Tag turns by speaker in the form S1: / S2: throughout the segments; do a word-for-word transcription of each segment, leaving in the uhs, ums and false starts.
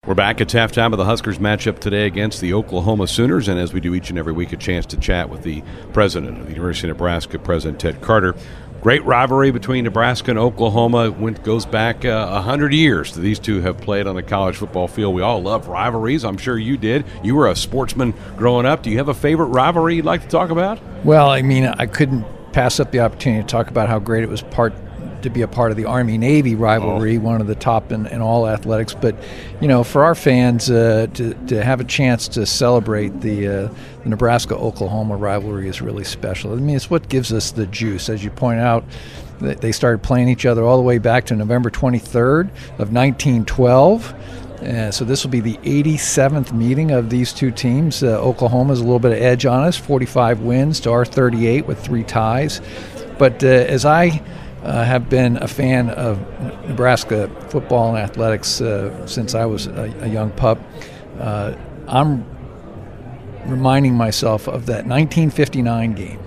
S1: We're back. It's halftime of the Huskers matchup today against the Oklahoma Sooners, and as we do each and every week, a chance to chat with the president of the University of Nebraska, President Ted Carter. Great rivalry between Nebraska and Oklahoma. Went, goes back uh, one hundred years. These two have played on the college football field. We all love rivalries. I'm sure you did. You were a sportsman growing up. Do you have a favorite rivalry you'd like to talk about?
S2: Well, I mean, I couldn't pass up the opportunity to talk about how great it was part to be a part of the Army-Navy rivalry, oh. one of the top in, in all athletics. But, you know, for our fans uh, to, to have a chance to celebrate the, uh, the Nebraska-Oklahoma rivalry is really special. I mean, it's what gives us the juice. As you point out, they started playing each other all the way back to November twenty-third of nineteen twelve. Uh, so this will be the eighty-seventh meeting of these two teams. Uh, Oklahoma's a little bit of edge on us, forty-five wins to our thirty-eight with three ties. But uh, as I Uh, have been a fan of Nebraska football and athletics uh, since I was a, a young pup. Uh, I'm reminding myself of that nineteen fifty-nine game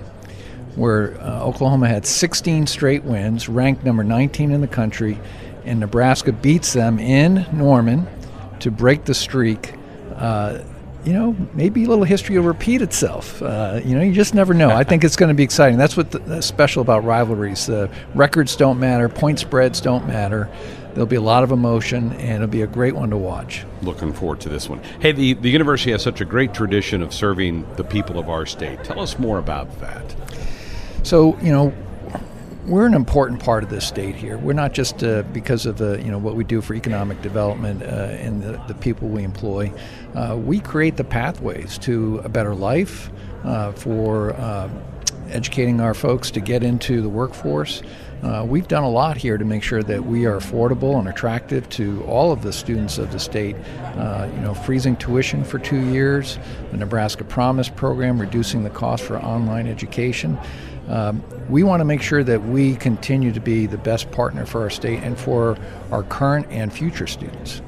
S2: where uh, Oklahoma had sixteen straight wins, ranked number nineteen in the country, and Nebraska beats them in Norman to break the streak. Uh, you know, maybe a little history will repeat itself. Uh, you know, you just never know. I think it's going to be exciting. That's what's the, special about rivalries. Uh, records don't matter. Point spreads don't matter. There'll be a lot of emotion, and it'll be a great one to watch.
S1: Looking forward to this one. Hey, the, the university has such a great tradition of serving the people of our state. Tell us more about that.
S2: So, you know, we're an important part of this state here. We're not just uh, because of the, you know, what we do for economic development uh, and the, the people we employ. Uh, we create the pathways to a better life uh, for uh, educating our folks to get into the workforce. Uh, we've done a lot here to make sure that we are affordable and attractive to all of the students of the state. Uh, you know, freezing tuition for two years, the Nebraska Promise program, reducing the cost for online education. Um, we want to make sure that we continue to be the best partner for our state and for our current and future students.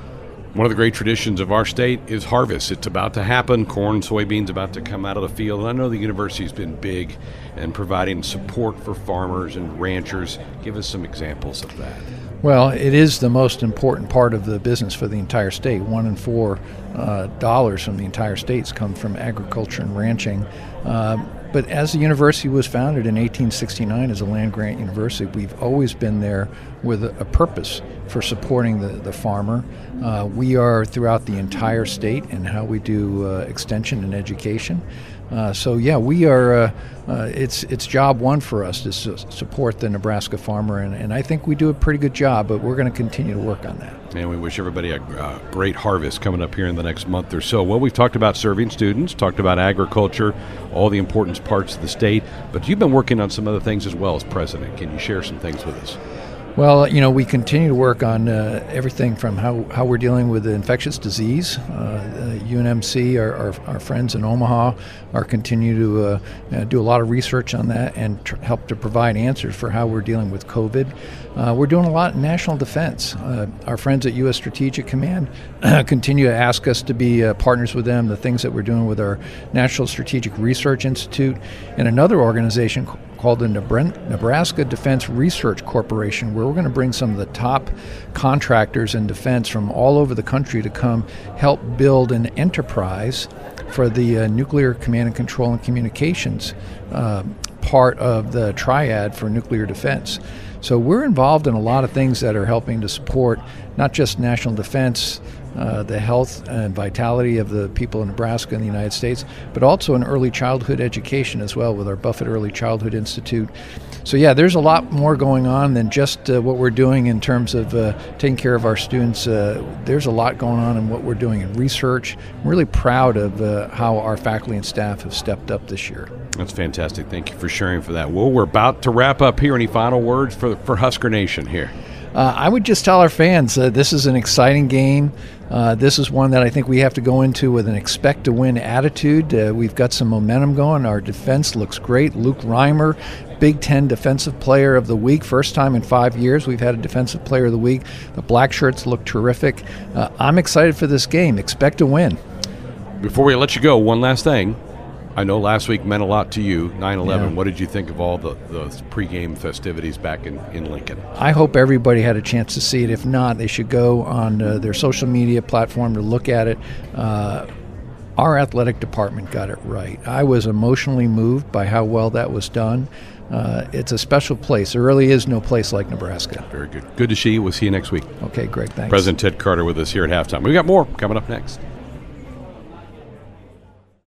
S1: One of the great traditions of our state is harvest. It's about to happen. Corn, soybeans about to come out of the field. And I know the university's been big in providing support for farmers and ranchers. Give us some examples of that.
S2: Well, it is the most important part of the business for the entire state. One in four uh, dollars from the entire states come from agriculture and ranching. Uh, but as the university was founded in eighteen sixty-nine as a land-grant university, we've always been there with a, a purpose for supporting the, the farmer. Uh, we are throughout the entire state in how we do uh, extension and education. Uh, so yeah, we are. Uh, uh, it's it's job one for us to su- support the Nebraska farmer, and, and I think we do a pretty good job. But we're going to continue to work on that.
S1: And we wish everybody a uh, great harvest coming up here in the next month or so. Well, we've talked about serving students, talked about agriculture, all the important parts of the state. But you've been working on some other things as well as president. Can you share some things with us?
S2: Well, you know, we continue to work on uh, everything from how, how we're dealing with the infectious disease. Uh, uh, U N M C, our, our, our friends in Omaha, are continue to uh, uh, do a lot of research on that and tr- help to provide answers for how we're dealing with COVID. Uh, we're doing a lot in national defense. Uh, our friends at U S Strategic Command continue to ask us to be uh, partners with them, the things that we're doing with our National Strategic Research Institute and another organization called the Nebraska Defense Research Corporation, where we're going to bring some of the top contractors in defense from all over the country to come help build an enterprise for the uh, nuclear command and control and communications uh, part of the triad for nuclear defense. So we're involved in a lot of things that are helping to support not just national defense, Uh, the health and vitality of the people in Nebraska and the United States, but also in early childhood education as well with our Buffett Early Childhood Institute. So yeah, there's a lot more going on than just uh, what we're doing in terms of uh, taking care of our students. Uh, there's a lot going on in what we're doing in research. I'm really proud of uh, how our faculty and staff have stepped up this year.
S1: That's fantastic. Thank you for sharing for that. Well, we're about to wrap up here. Any final words for, for Husker Nation here?
S2: Uh, I would just tell our fans uh, this is an exciting game. Uh, this is one that I think we have to go into with an expect-to-win attitude. Uh, we've got some momentum going. Our defense looks great. Luke Reimer, Big Ten Defensive Player of the Week. First time in five years we've had a Defensive Player of the Week. The Black Shirts look terrific. Uh, I'm excited for this game. Expect to win.
S1: Before we let you go, one last thing. I know last week meant a lot to you, nine eleven.
S2: Yeah.
S1: What did you think of all the, the pregame festivities back in, in Lincoln?
S2: I hope everybody had a chance to see it. If not, they should go on uh, their social media platform to look at it. Uh, our athletic department got it right. I was emotionally moved by how well that was done. Uh, it's a special place. There really is no place like Nebraska.
S1: Very good. Good to see you. We'll see you next week.
S2: Okay, Greg, thanks.
S1: President Ted Carter with us here at halftime. We've got more coming up next.